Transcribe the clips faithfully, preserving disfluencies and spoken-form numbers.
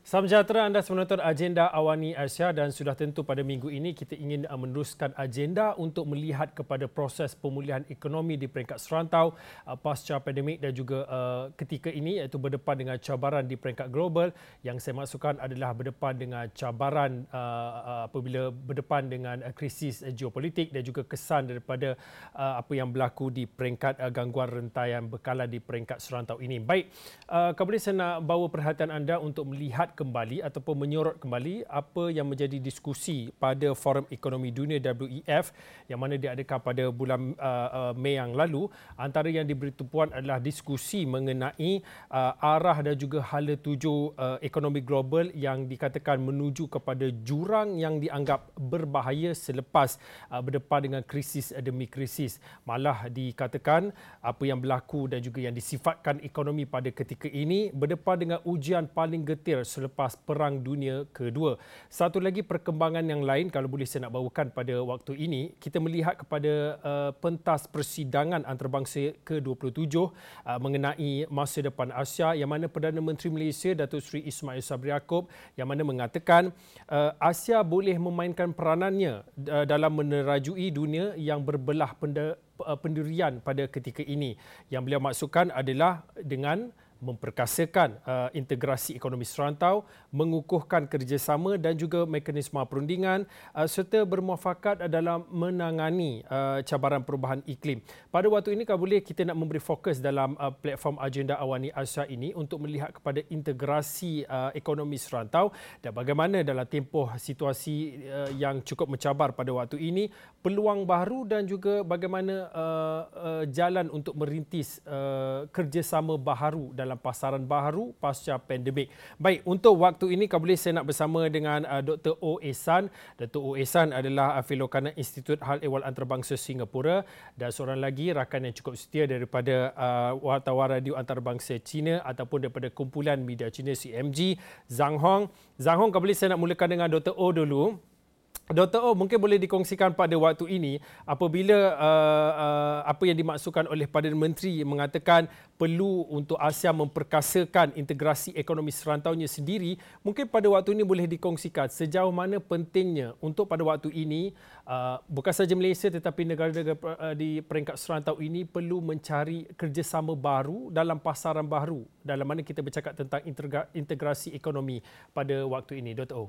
Salam sejahtera, anda menonton Agenda Awani Asia dan sudah tentu pada minggu ini kita ingin meneruskan agenda untuk melihat kepada proses pemulihan ekonomi di peringkat serantau pasca pandemik dan juga uh, ketika ini iaitu berdepan dengan cabaran di peringkat global. Yang saya maksudkan adalah berdepan dengan cabaran uh, apabila berdepan dengan uh, krisis uh, geopolitik dan juga kesan daripada uh, apa yang berlaku di peringkat uh, gangguan rantaian bekalan di peringkat serantau ini. Baik, uh, kembali saya nak bawa perhatian anda untuk melihat kembali ataupun menyorot kembali apa yang menjadi diskusi pada Forum Ekonomi Dunia W E F yang mana diadakan pada bulan uh, uh, Mei yang lalu. Antara yang diberi tumpuan adalah diskusi mengenai uh, arah dan juga hala tuju uh, ekonomi global yang dikatakan menuju kepada jurang yang dianggap berbahaya selepas uh, berdepan dengan krisis demi krisis. Malah dikatakan apa yang berlaku dan juga yang disifatkan ekonomi pada ketika ini berdepan dengan ujian paling getir selepas Perang Dunia Kedua. Satu lagi perkembangan yang lain kalau boleh saya nak bawakan pada waktu ini, kita melihat kepada uh, pentas persidangan antarabangsa ke dua puluh tujuh uh, mengenai masa depan Asia yang mana Perdana Menteri Malaysia Datuk Seri Ismail Sabri Yaakob yang mana mengatakan uh, Asia boleh memainkan peranannya uh, dalam menerajui dunia yang berbelah penda, uh, pendirian pada ketika ini. Yang beliau maksudkan adalah dengan memperkasakan uh, integrasi ekonomi serantau, mengukuhkan kerjasama dan juga mekanisme perundingan uh, serta bermuafakat dalam menangani uh, cabaran perubahan iklim. Pada waktu ini kalau boleh kita nak memberi fokus dalam uh, platform Agenda Awani Asia ini untuk melihat kepada integrasi uh, ekonomi serantau dan bagaimana dalam tempoh situasi uh, yang cukup mencabar pada waktu ini, peluang baru dan juga bagaimana uh, uh, jalan untuk merintis uh, kerjasama baharu dalam dalam pasaran baharu pasca pandemik. Baik, untuk waktu ini kalau boleh saya nak bersama dengan uh, Doktor O. Ehsan. Doktor O. Ehsan adalah uh, fellow kanan Institut Hal Ehwal Antarabangsa Singapura dan seorang lagi rakan yang cukup setia daripada uh, wartawan radio antarabangsa China ataupun daripada kumpulan media China C M G, Zhang Hong. Zhang Hong, kalau boleh saya nak mulakan dengan Doktor O dulu. Doktor O, mungkin boleh dikongsikan pada waktu ini apabila uh, uh, apa yang dimaksudkan oleh Perdana Menteri mengatakan perlu untuk Asia memperkasakan integrasi ekonomi serantaunya sendiri, mungkin pada waktu ini boleh dikongsikan sejauh mana pentingnya untuk pada waktu ini uh, bukan sahaja Malaysia tetapi negara-negara uh, di peringkat serantau ini perlu mencari kerjasama baru dalam pasaran baru dalam mana kita bercakap tentang integrasi ekonomi pada waktu ini, Doktor O.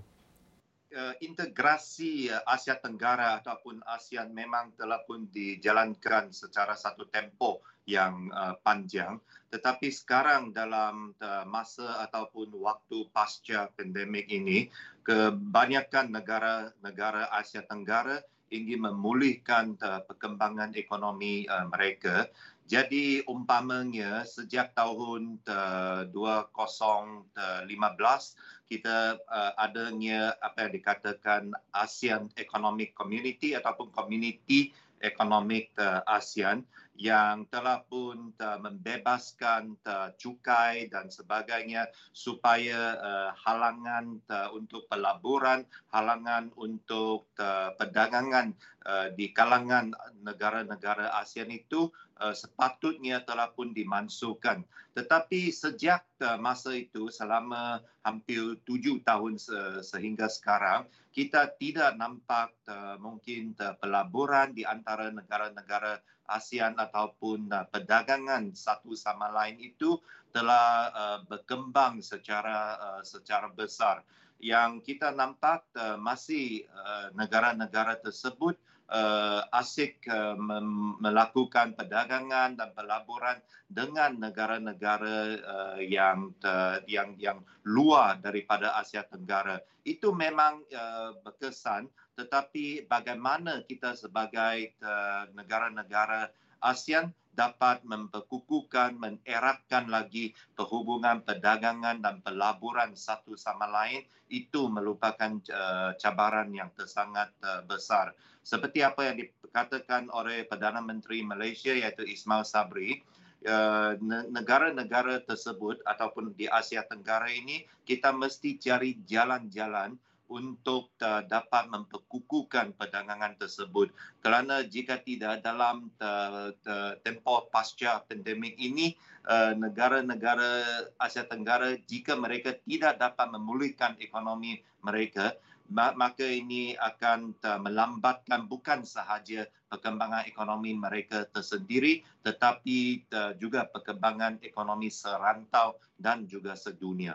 Uh, integrasi uh, Asia Tenggara ataupun ASEAN memang telah pun dijalankan secara satu tempoh yang uh, panjang, tetapi sekarang dalam uh, masa ataupun waktu pasca pandemik ini, kebanyakan negara-negara Asia Tenggara ingin memulihkan uh, perkembangan ekonomi uh, mereka. Jadi umpamanya sejak tahun uh, dua ribu lima belas kita uh, adanya apa yang dikatakan ASEAN Economic Community ataupun Community Economic uh, ASEAN yang telah pun uh, membebaskan uh, cukai dan sebagainya supaya uh, halangan uh, untuk pelaburan, halangan untuk uh, perdagangan uh, di kalangan negara-negara ASEAN itu uh, sepatutnya telah pun dimansuhkan. Tetapi sejak uh, masa itu selama hampir tujuh tahun se- sehingga sekarang, kita tidak nampak uh, mungkin uh, pelaburan di antara negara-negara ASEAN ataupun uh, perdagangan satu sama lain itu telah uh, berkembang secara uh, secara besar. Yang kita nampak uh, masih uh, negara-negara tersebut uh, asyik uh, mem- melakukan perdagangan dan pelaburan dengan negara-negara uh, yang uh, yang yang luar daripada Asia Tenggara. Itu memang uh, berkesan, tetapi bagaimana kita sebagai uh, negara-negara ASEAN dapat memperkukuhkan, mengeratkan lagi perhubungan perdagangan dan pelaburan satu sama lain, itu merupakan uh, cabaran yang tersangat uh, besar. Seperti apa yang dikatakan oleh Perdana Menteri Malaysia iaitu Ismail Sabri, uh, negara-negara tersebut ataupun di Asia Tenggara ini, kita mesti cari jalan-jalan untuk uh, dapat memperkukuhkan perdagangan tersebut. Kerana jika tidak dalam uh, uh, tempoh pasca pandemik ini, uh, negara-negara Asia Tenggara jika mereka tidak dapat memulihkan ekonomi mereka, maka ini akan uh, melambatkan bukan sahaja perkembangan ekonomi mereka tersendiri tetapi uh, juga perkembangan ekonomi serantau dan juga sedunia.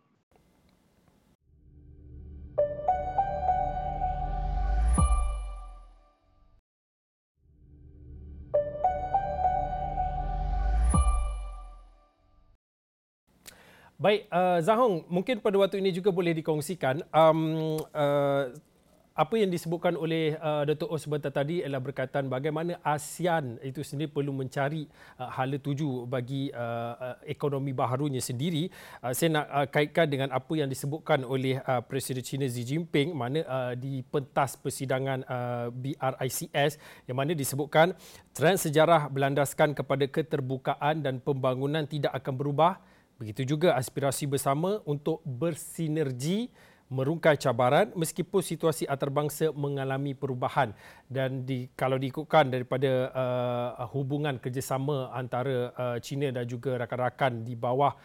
Baik, uh, Zahong, mungkin pada waktu ini juga boleh dikongsikan um, uh, apa yang disebutkan oleh uh, Datuk Os sebentar tadi adalah berkaitan bagaimana ASEAN itu sendiri perlu mencari uh, hala tuju bagi uh, uh, ekonomi baharunya sendiri. Uh, saya nak uh, kaitkan dengan apa yang disebutkan oleh uh, Presiden China Xi Jinping mana uh, di pentas persidangan uh, B R I C S yang mana disebutkan trend sejarah berlandaskan kepada keterbukaan dan pembangunan tidak akan berubah. Begitu juga aspirasi bersama untuk bersinergi merungkai cabaran meskipun situasi antarabangsa mengalami perubahan. Dan di, kalau diikutkan daripada uh, hubungan kerjasama antara uh, China dan juga rakan-rakan di bawah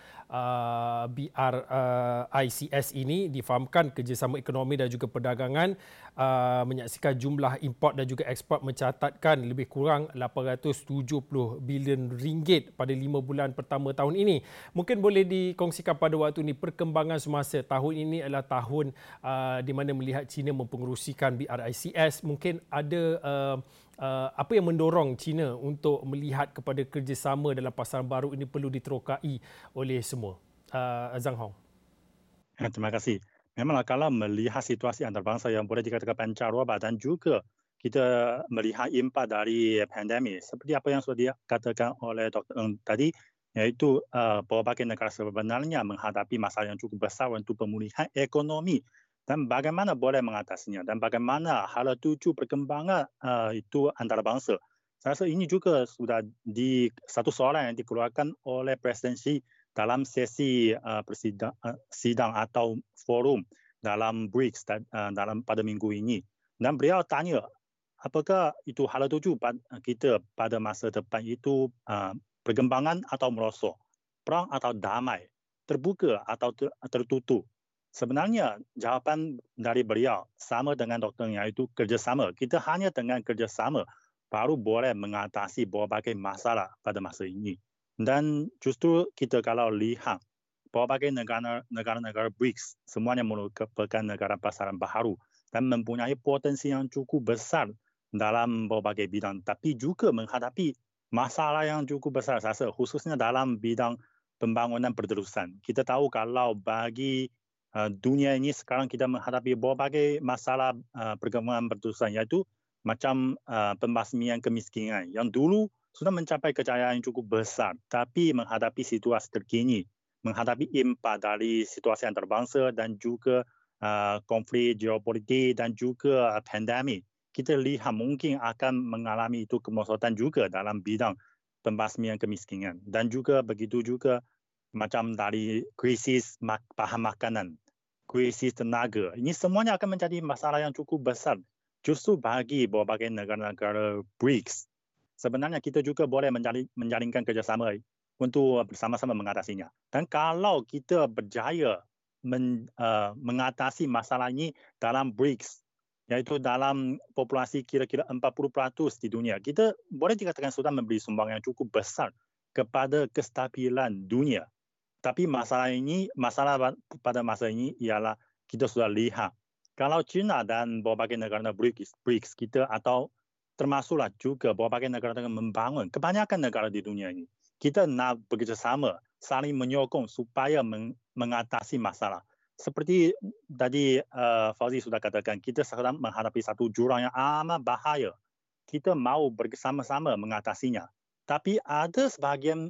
uh, B R I C S ini, difahamkan kerjasama ekonomi dan juga perdagangan uh, menyaksikan jumlah import dan juga eksport mencatatkan lebih kurang lapan ratus tujuh puluh bilion ringgit pada lima bulan pertama tahun ini. Mungkin boleh dikongsikan pada waktu ini perkembangan semasa tahun ini adalah tahun uh, di mana melihat China mempengerusikan B R I C S. Mungkin ada uh, uh, apa yang mendorong China untuk melihat kepada kerjasama dalam pasaran baru ini perlu diterokai oleh semua. Uh, Zhang Hong. Terima kasih. Memanglah kalau melihat situasi antarabangsa yang boleh dikatakan pancaroba dan juga kita melihat impak dari pandemik seperti apa yang sudah dikatakan oleh Doktor Ng tadi, iaitu uh, berbagai negara sebenarnya menghadapi masalah yang cukup besar untuk pemulihan ekonomi dan bagaimana boleh mengatasinya dan bagaimana hala tuju perkembangan uh, itu antarabangsa. Saya rasa ini juga sudah di satu soalan yang dikeluarkan oleh Presiden Xi dalam sesi uh, persidang, uh, sidang atau forum dalam B R I C S uh, dalam pada minggu ini. Dan beliau tanya, apakah itu hala tuju kita pada masa depan itu uh, perkembangan atau merosot, perang atau damai, terbuka atau ter, tertutup. Sebenarnya jawapan dari beliau sama dengan doktor, iaitu kerjasama. Kita hanya dengan kerjasama baru boleh mengatasi berbagai masalah pada masa ini. Dan justru kita kalau lihat berbagai negara-negara B R I C S semuanya merupakan negara pasaran baharu dan mempunyai potensi yang cukup besar dalam berbagai bidang, tapi juga menghadapi masalah yang cukup besar saya rasa, khususnya dalam bidang pembangunan berterusan. Kita tahu kalau bagi uh, dunia ini sekarang kita menghadapi berbagai masalah uh, perkembangan berterusan, iaitu macam uh, pembasmian kemiskinan yang dulu sudah mencapai kejayaan yang cukup besar, tapi menghadapi situasi terkini, menghadapi impak dari situasi antarabangsa dan juga uh, konflik geopolitik dan juga uh, pandemik. Kita lihat mungkin akan mengalami itu kemerosotan juga dalam bidang pembasmian kemiskinan dan juga begitu juga macam dari krisis mak- bahan makanan, krisis tenaga. Ini semuanya akan menjadi masalah yang cukup besar justru bagi berbagai negara-negara B R I C S. Sebenarnya kita juga boleh menjalin, menjalinkan kerjasama untuk bersama-sama mengatasinya. Dan kalau kita berjaya men, uh, mengatasi masalah ini dalam B R I C S, iaitu dalam populasi kira-kira empat puluh peratus di dunia, kita boleh dikatakan sudah memberi sumbangan yang cukup besar kepada kestabilan dunia. Tapi masalah ini, masalah pada masa ini ialah kita sudah lihat kalau China dan berbagai negara B R I C S kita atau termasuklah juga berbagai negara-negara membangun, kebanyakan negara di dunia ini, kita nak bekerjasama, saling menyokong supaya meng, mengatasi masalah. Seperti tadi uh, Fauzi sudah katakan, kita sekarang menghadapi satu jurang yang amat bahaya. Kita mau bersama-sama mengatasinya. Tapi ada sebahagian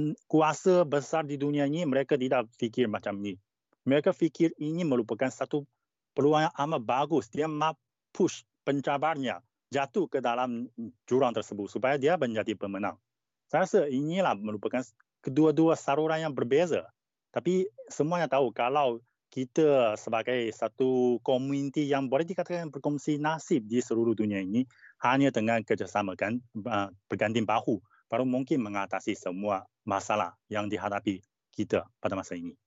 kuasa besar di dunia ini, mereka tidak fikir macam ini. Mereka fikir ini merupakan satu peluang yang amat bagus. Dia mahu push pencabarnya jatuh ke dalam jurang tersebut supaya dia menjadi pemenang. Saya rasa inilah merupakan kedua-dua saluran yang berbeza. Tapi semuanya tahu kalau kita sebagai satu komuniti yang boleh dikatakan berkongsi nasib di seluruh dunia ini hanya dengan kerjasama kan, uh, berganding bahu baru mungkin mengatasi semua masalah yang dihadapi kita pada masa ini.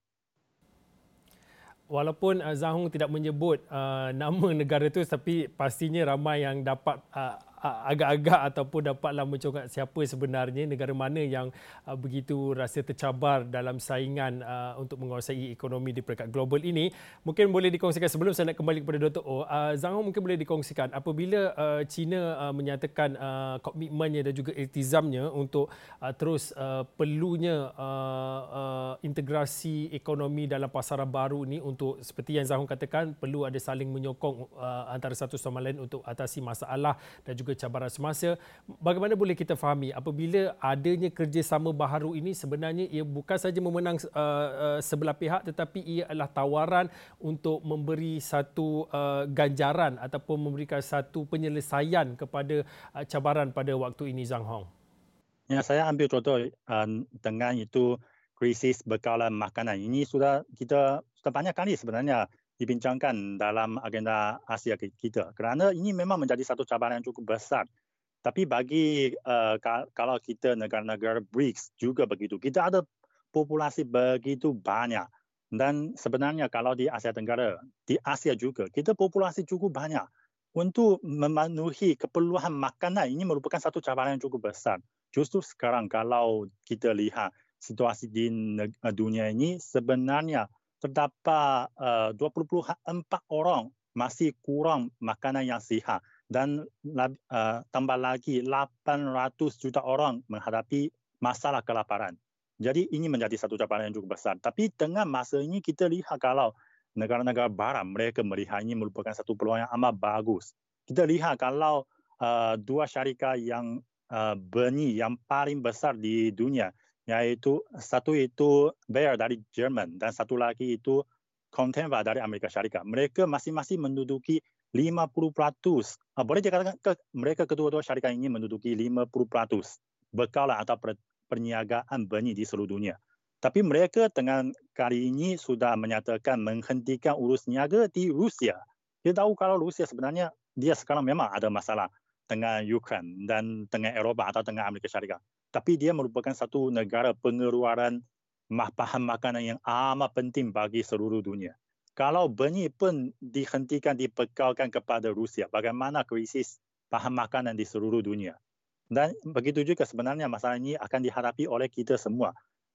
Walaupun uh, Zhang Hong tidak menyebut uh, nama negara itu, tapi pastinya ramai yang dapat uh, agak-agak ataupun dapatlah mencorak siapa sebenarnya negara mana yang uh, begitu rasa tercabar dalam saingan uh, untuk menguasai ekonomi di peringkat global ini. Mungkin boleh dikongsikan sebelum saya nak kembali kepada Doktor Oh, uh, Zhang Hong mungkin boleh dikongsikan apabila uh, China uh, menyatakan uh, komitmennya dan juga iltizamnya untuk uh, terus uh, perlunya uh, uh, integrasi ekonomi dalam pasaran baru ini, untuk seperti yang Zhang Hong katakan perlu ada saling menyokong uh, antara satu sama lain untuk atasi masalah dan juga cabaran semasa. Bagaimana boleh kita fahami apabila adanya kerjasama baharu ini sebenarnya ia bukan saja memenang uh, uh, sebelah pihak, tetapi ia adalah tawaran untuk memberi satu uh, ganjaran ataupun memberikan satu penyelesaian kepada uh, cabaran pada waktu ini, Zhang Hong. Ya, saya ambil contoh uh, dengan itu krisis bekalan makanan. Ini sudah kita sudah banyak kali sebenarnya dibincangkan dalam agenda Asia kita, kerana ini memang menjadi satu cabaran yang cukup besar. Tapi bagi uh, kalau kita negara-negara B R I C S juga begitu, kita ada populasi begitu banyak, dan sebenarnya kalau di Asia Tenggara, di Asia juga kita populasi cukup banyak. Untuk memenuhi keperluan makanan ini merupakan satu cabaran yang cukup besar. Justru sekarang kalau kita lihat situasi di dunia ini, sebenarnya terdapat uh, dua puluh empat orang masih kurang makanan yang sihat, dan uh, tambah lagi lapan ratus juta orang menghadapi masalah kelaparan. Jadi ini menjadi satu cabaran yang cukup besar. Tapi dengan masa ini kita lihat kalau negara-negara barat mereka melihat ini merupakan satu peluang yang amat bagus. Kita lihat kalau uh, dua syarikat yang uh, benih yang paling besar di dunia, yaitu satu itu Bayer dari Jerman dan satu lagi itu Corteva dari Amerika Syarikat. Mereka masing-masing menduduki lima puluh peratus. Boleh dikatakan ke, mereka kedua-dua syarikat ini menduduki lima puluh peratus bekalan atau perniagaan benih di seluruh dunia. Tapi mereka dengan kali ini sudah menyatakan menghentikan urus niaga di Rusia. Kita tahu kalau Rusia sebenarnya dia sekarang memang ada masalah dengan Ukraine dan dengan Eropah atau dengan Amerika Syarikat. Tapi dia merupakan satu negara pengeluaran bahan makanan yang amat penting bagi seluruh dunia. Kalau benih pun dihentikan, dibekalkan kepada Rusia, bagaimana krisis bahan makanan di seluruh dunia? Dan begitu juga sebenarnya masalah ini akan dihadapi oleh kita semua,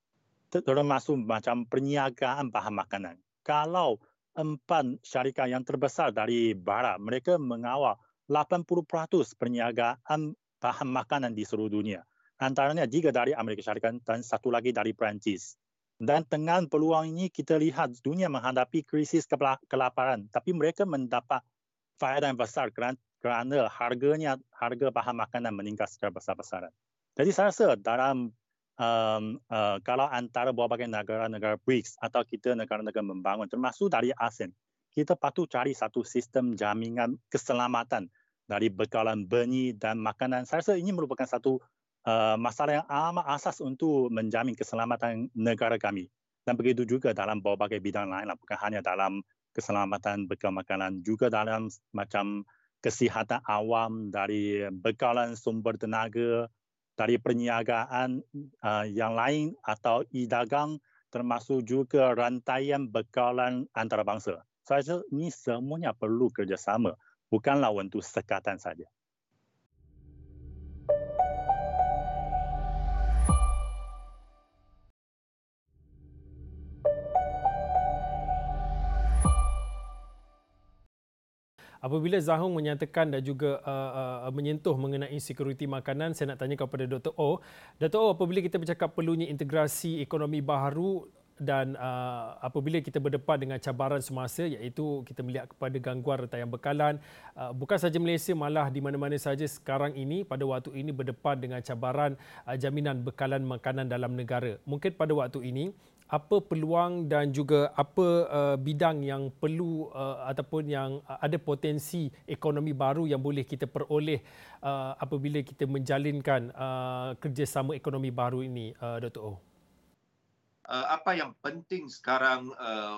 termasuk macam perniagaan bahan makanan. Kalau empat syarikat yang terbesar dari Barat, mereka mengawal lapan puluh peratus perniagaan bahan makanan di seluruh dunia. Antaranya tiga dari Amerika Syarikat dan satu lagi dari Perancis. Dan dengan peluang ini kita lihat dunia menghadapi krisis kelaparan, tapi mereka mendapat faedah yang besar kerana, kerana harganya harga bahan makanan meningkat secara besar-besaran. Jadi saya rasa dalam um, uh, kalau antara berbagai negara-negara B R I C S atau kita negara-negara membangun, termasuk dari ASEAN, kita patut cari satu sistem jaminan keselamatan dari bekalan benih dan makanan. Saya rasa ini merupakan satu Uh, masalah yang amat asas untuk menjamin keselamatan negara kami. Dan begitu juga dalam berbagai bidang lain, bukan hanya dalam keselamatan bekal makanan, juga dalam macam kesihatan awam, dari bekalan sumber tenaga, dari perniagaan uh, yang lain atau e-dagang, termasuk juga rantaian bekalan antarabangsa. Saya rasa ini semuanya perlu kerjasama, bukanlah untuk sekatan saja. Apabila Zhang Hong menyatakan dan juga uh, uh, menyentuh mengenai security makanan, saya nak tanya kepada Doktor Oh. Doktor Oh, apabila kita bercakap perlunya integrasi ekonomi baharu dan uh, apabila kita berdepan dengan cabaran semasa, iaitu kita melihat kepada gangguan rantaian bekalan, uh, bukan sahaja Malaysia, malah di mana-mana sahaja sekarang ini pada waktu ini berdepan dengan cabaran uh, jaminan bekalan makanan dalam negara. Mungkin pada waktu ini apa peluang dan juga apa uh, bidang yang perlu uh, ataupun yang uh, ada potensi ekonomi baru yang boleh kita peroleh uh, apabila kita menjalinkan uh, kerjasama ekonomi baru ini, uh, Doktor Oh? Uh, apa yang penting sekarang uh,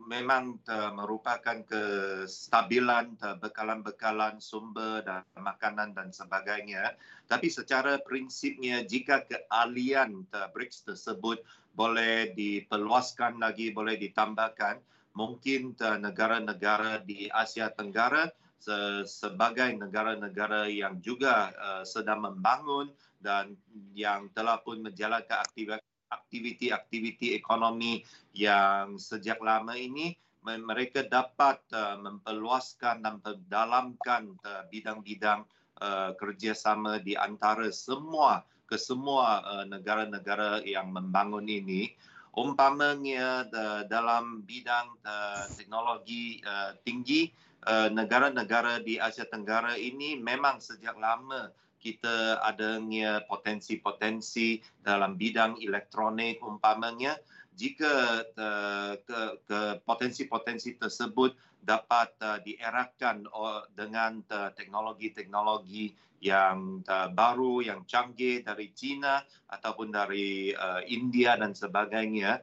memang uh, merupakan kestabilan uh, bekalan-bekalan sumber dan makanan dan sebagainya. Tapi secara prinsipnya jika keahlian uh, BRICS tersebut boleh diperluaskan lagi, boleh ditambahkan, mungkin uh, negara-negara di Asia Tenggara se- sebagai negara-negara yang juga uh, sedang membangun dan yang telah pun menjalankan aktivitas aktiviti-aktiviti ekonomi yang sejak lama ini, mereka dapat uh, memperluaskan dan memperdalamkan uh, bidang-bidang uh, kerjasama di antara semua kesemua uh, negara-negara yang membangun ini. Umpamanya uh, dalam bidang uh, teknologi uh, tinggi, uh, negara-negara di Asia Tenggara ini memang sejak lama kita adanya potensi-potensi dalam bidang elektronik umpamanya. Jika uh, ke, ke potensi-potensi tersebut dapat uh, dierahkan uh, dengan uh, teknologi-teknologi yang uh, baru, yang canggih dari China ataupun dari uh, India dan sebagainya.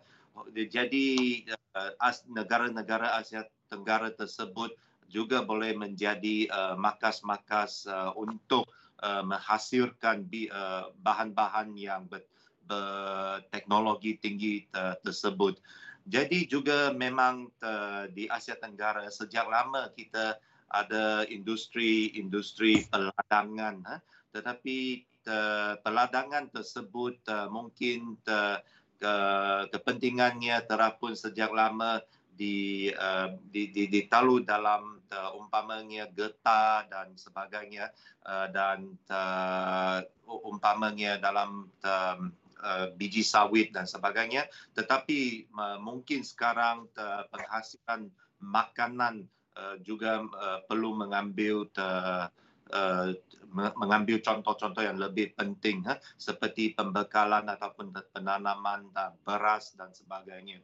Jadi uh, negara-negara Asia Tenggara tersebut juga boleh menjadi uh, markas-markas uh, untuk Uh, menghasilkan uh, bahan-bahan yang ber, berteknologi tinggi uh, tersebut. Jadi juga memang uh, di Asia Tenggara sejak lama kita ada industri-industri peladangan, ha? Tetapi uh, peladangan tersebut uh, mungkin uh, ke, kepentingannya telah pun sejak lama di, uh, di, di, ditalu dalam uh, umpamanya getah dan sebagainya, uh, dan uh, umpamanya dalam uh, uh, biji sawit dan sebagainya. Tetapi uh, mungkin sekarang uh, penghasilan makanan uh, juga uh, perlu mengambil uh, uh, mengambil contoh-contoh yang lebih penting, ha? Seperti pembekalan ataupun penanaman uh, beras dan sebagainya.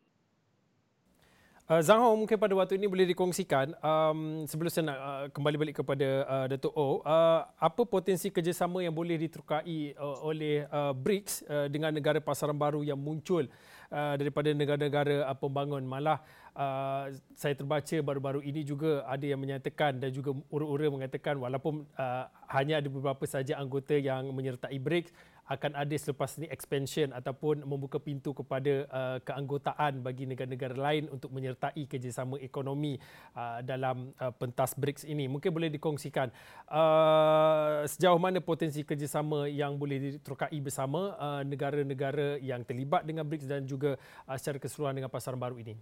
Uh, Zhang Hao, mungkin pada waktu ini boleh dikongsikan, um, sebelum saya nak uh, kembali balik kepada uh, Datuk O, uh, apa potensi kerjasama yang boleh diterokai uh, oleh uh, BRICS uh, dengan negara pasaran baru yang muncul uh, daripada negara-negara uh, pembangun. Malah uh, saya terbaca baru-baru ini juga ada yang menyatakan dan juga ura-ura mengatakan walaupun uh, hanya ada beberapa saja anggota yang menyertai BRICS, akan ada selepas ini expansion ataupun membuka pintu kepada uh, keanggotaan bagi negara-negara lain untuk menyertai kerjasama ekonomi uh, dalam uh, pentas BRICS ini. Mungkin boleh dikongsikan uh, sejauh mana potensi kerjasama yang boleh diterokai bersama uh, negara-negara yang terlibat dengan BRICS dan juga uh, secara keseluruhan dengan pasaran baru ini.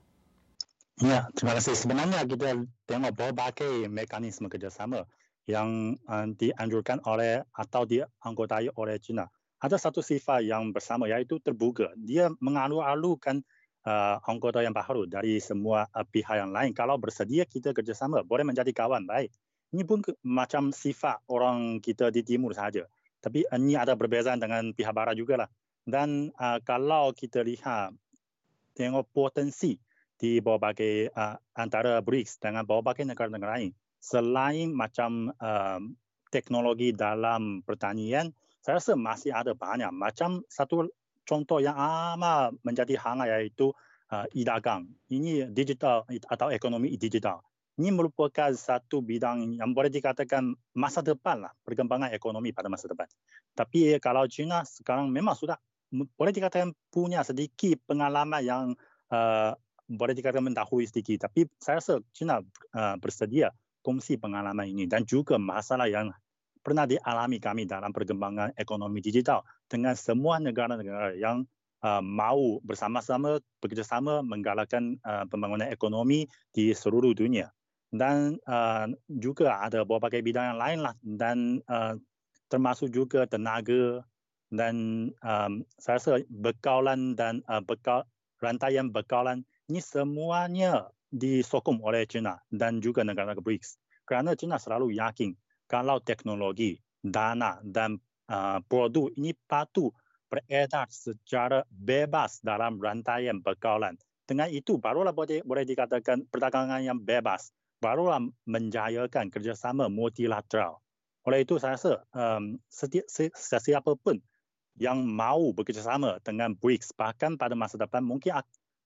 Ya, terima kasih. Sebenarnya kita tengok berbagai mekanisme kerjasama yang uh, dianjurkan oleh atau dianggotai oleh China. Ada satu sifat yang bersama, iaitu terbuka. Dia mengalu-alukan uh, anggota yang baru dari semua uh, pihak yang lain. Kalau bersedia kita kerjasama, boleh menjadi kawan baik. Ini pun ke, macam sifat orang kita di timur sahaja. Tapi uh, ini ada perbezaan dengan pihak barat juga lah. Dan uh, kalau kita lihat, tengok potensi di berbagai uh, antara BRICS dengan berbagai negara-negara lain. Selain macam uh, teknologi dalam pertanian, saya rasa masih ada banyak. Macam satu contoh yang amat menjadi hangat iaitu uh, e-dagang. Ini digital atau ekonomi digital. Ini merupakan satu bidang yang boleh dikatakan masa depan lah, perkembangan ekonomi pada masa depan. Tapi kalau China sekarang memang sudah boleh dikatakan punya sedikit pengalaman yang uh, boleh dikatakan mendahului sedikit. Tapi saya rasa China uh, bersedia kongsi pengalaman ini dan juga masalah yang pernah dialami kami dalam perkembangan ekonomi digital dengan semua negara-negara yang uh, mahu bersama-sama bekerjasama menggalakkan uh, pembangunan ekonomi di seluruh dunia. Dan uh, juga ada berbagai bidang yang lain lah, dan uh, termasuk juga tenaga dan um, saya rasa bekalan dan uh, bekal, rantaian bekalan ini semuanya disokong oleh China dan juga negara-negara BRICS. Kerana China selalu yakin kalau teknologi, dana dan uh, produk ini patut beredar secara bebas dalam rantaian bekalan. Dengan itu barulah boleh, boleh dikatakan perdagangan yang bebas, barulah menjayakan kerjasama multilateral. Oleh itu saya rasa um, setiap, sesiapa pun yang mahu bekerjasama dengan BRICS bahkan pada masa depan mungkin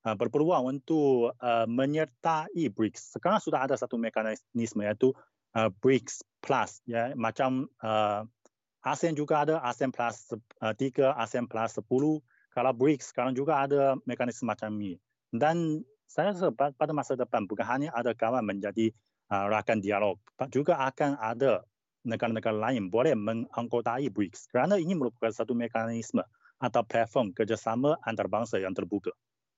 uh, berpeluang untuk uh, menyertai BRICS. Sekarang sudah ada satu mekanisme iaitu uh, BRICS Plus, ya, macam uh, ASEAN juga ada ASEAN Plus uh, tiga, ASEAN Plus sepuluh. Kalau BRICS sekarang juga ada mekanisme macam ini. Dan saya rasa pada masa depan bukan hanya ada kawan menjadi uh, rakan dialog, juga akan ada negara-negara lain boleh menganggotai BRICS kerana ini merupakan satu mekanisme atau platform kerjasama antarabangsa yang terbuka.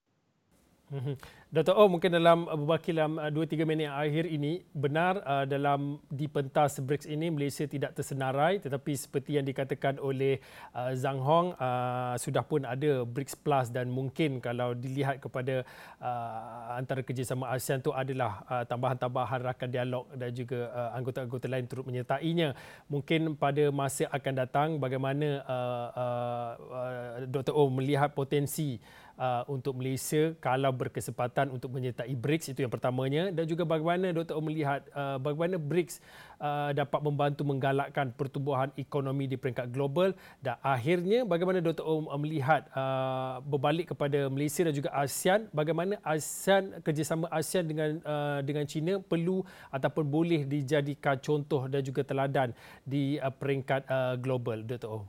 Doktor Oh, mungkin dalam berbaki dalam dua tiga minit akhir ini, benar uh, dalam di pentas BRICS ini Malaysia tidak tersenarai, tetapi seperti yang dikatakan oleh uh, Zhang Hong, uh, sudah pun ada BRICS Plus dan mungkin kalau dilihat kepada uh, antara kerjasama ASEAN itu adalah uh, tambahan-tambahan rakan dialog dan juga uh, anggota-anggota lain turut menyertainya. Mungkin pada masa akan datang bagaimana uh, uh, uh, Doktor Oh melihat potensi Uh, untuk Malaysia kalau berkesempatan untuk menyertai BRICS, itu yang pertamanya, dan juga bagaimana Doktor Oh melihat uh, bagaimana BRICS uh, dapat membantu menggalakkan pertumbuhan ekonomi di peringkat global, dan akhirnya bagaimana Doktor Oh melihat uh, berbalik kepada Malaysia dan juga ASEAN, bagaimana ASEAN, kerjasama ASEAN dengan uh, dengan China perlu ataupun boleh dijadikan contoh dan juga teladan di uh, peringkat uh, global, Doktor Oh.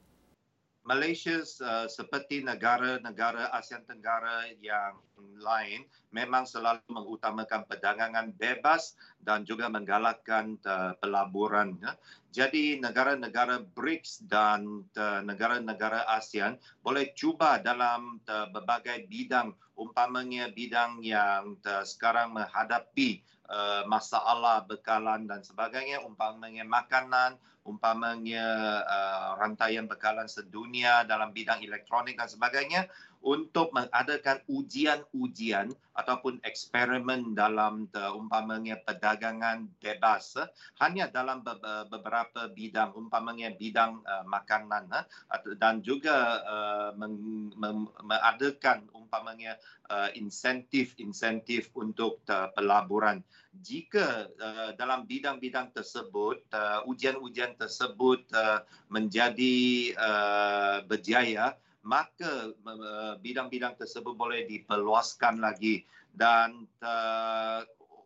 Malaysia uh, seperti negara-negara ASEAN Tenggara yang lain memang selalu mengutamakan perdagangan bebas dan juga menggalakkan uh, pelaburan. Ya. Jadi negara-negara BRICS dan uh, negara-negara ASEAN boleh cuba dalam uh, berbagai bidang, umpamanya bidang yang uh, sekarang menghadapi uh, masalah bekalan dan sebagainya, umpamanya makanan, umpamanya uh, rantaian bekalan sedunia dalam bidang elektronik dan sebagainya, untuk mengadakan ujian-ujian ataupun eksperimen dalam uh, umpamanya perdagangan bebas uh, hanya dalam be- beberapa bidang, umpamanya bidang uh, makanan uh, dan juga uh, meng- meng- mengadakan umpamanya uh, insentif-insentif untuk uh, pelaburan. Jika uh, dalam bidang-bidang tersebut, uh, ujian-ujian tersebut uh, menjadi uh, berjaya, maka uh, bidang-bidang tersebut boleh diperluaskan lagi dan uh,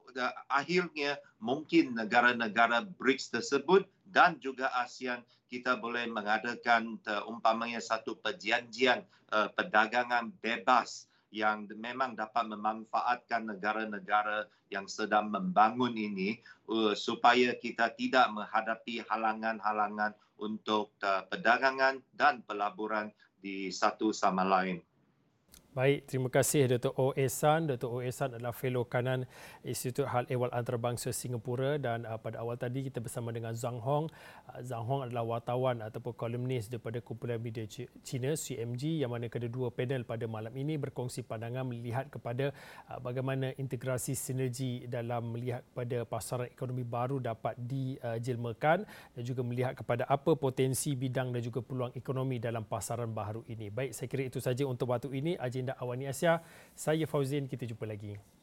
akhirnya mungkin negara-negara BRICS tersebut dan juga ASEAN kita boleh mengadakan uh, umpamanya satu perjanjian uh, perdagangan bebas yang memang dapat memanfaatkan negara-negara yang sedang membangun ini uh, supaya kita tidak menghadapi halangan-halangan untuk uh, perdagangan dan pelaburan di satu sama lain. Baik, terima kasih Doktor Oh Ehsan. Doktor Oh Ehsan adalah fellow kanan Institut Hal Ehwal Antarabangsa Singapura, dan uh, pada awal tadi kita bersama dengan Zhang Hong. Uh, Zhang Hong adalah wartawan ataupun kolumnis daripada Kumpulan Media Cina C M G, yang mana kedua-dua panel pada malam ini berkongsi pandangan melihat kepada uh, bagaimana integrasi sinergi dalam melihat kepada pasaran ekonomi baru dapat dijelmakan dan juga melihat kepada apa potensi bidang dan juga peluang ekonomi dalam pasaran baru ini. Baik, saya kira itu saja untuk waktu ini. Agenda Awani Asia. Saya Fauzin, kita jumpa lagi.